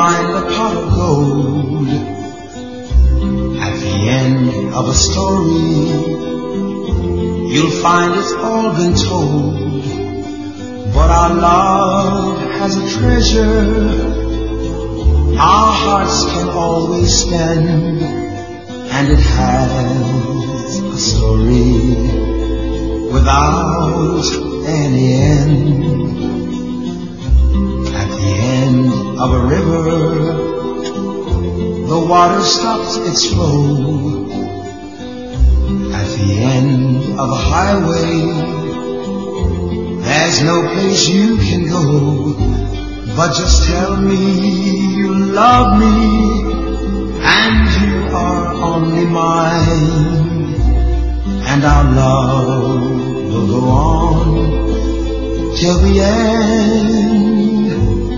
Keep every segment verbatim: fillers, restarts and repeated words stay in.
find a pot of gold at the end of a story. You'll find it's all been told, but our love has a treasure our hearts can always spend, and it has a story without any end. At the end of a river, the water stops its flow. At the end of a highway, there's no place you can go, but just tell me you love me, and you are only mine, and our love will go on till the end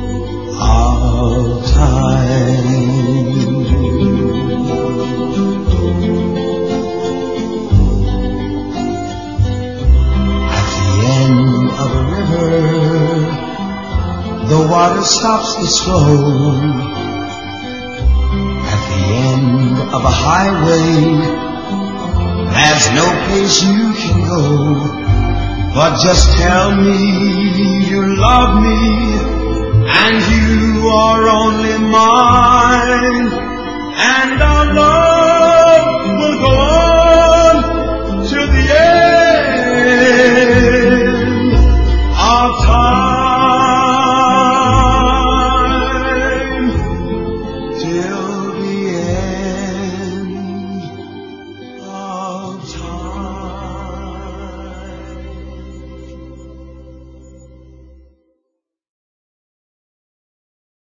of time. At the end of a river, the water stops its flow. At the end of a highway, there's no place you can go, but just tell me you love me, and you are only mine, and our love